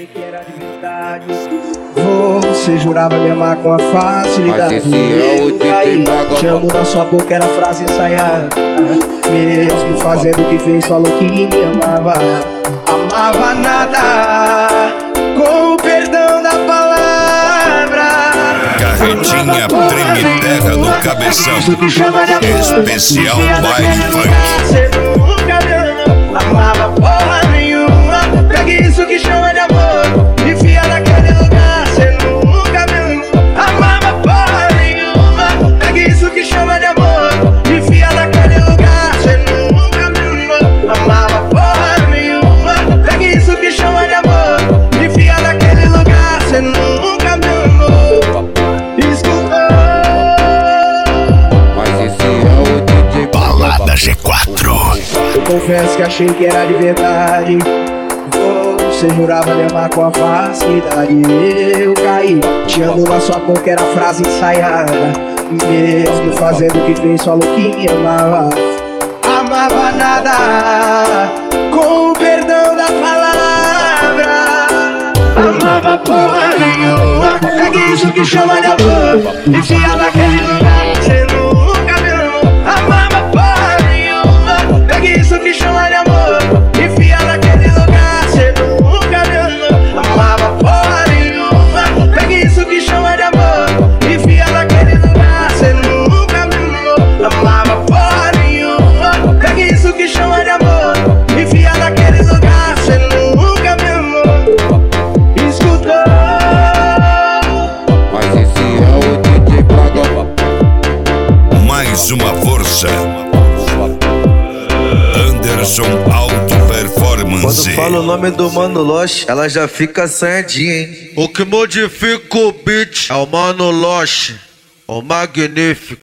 achei que era de verdade. Você jurava me amar com a facilidade. Mas esse é o DJ Braga. Te amo na sua boca, era frase ensaiada. Mesmo fazendo o que fez, falou que me amava. Amava nada, com o perdão da palavra. Carretinha treme terra no cabeção. Especial baile funk. Você nunca me amou, amava porra nenhuma. Pegue isso que chama de amor, enfia naquele lugar. Você nunca me amou, amava porra nenhuma. Pegue isso que chama de amor, enfia naquele lugar. Você nunca me amou, amava porra nenhuma. Pegue isso que chama de amor, enfia naquele lugar. Você nunca me amou. Escutou? Mas esse é o DJ Balada G4. Eu confesso que achei que era de verdade. Você jurava me amar com a facilidade. Eu caí, te amo na sua boca, era frase ensaiada. Mesmo fazendo o que fez, falou que me amava. Amava nada, com o perdão da palavra. Amava porra nenhuma. Pegue isso que chama de amor, enfia naquele lugar. Você nunca me amou, amava porra nenhuma. Pegue isso que chama de amor, enfia naquele lugar. Você nunca me amou, amava porra nenhuma. Pegue isso que chama de amor, enfia naquele lugar. Você nunca me amou, amava porra nenhuma. Pegue isso que chama de amor, enfia naquele lugar. Você nunca me amou. Escutou? Mas esse é o DJ Braga. Mais uma força. Anderson Auto Performance. Quando fala o nome do Mano Loche, ela já fica assanhadinha, hein? O que modifica o beat é o Mano Loche, o magnífico.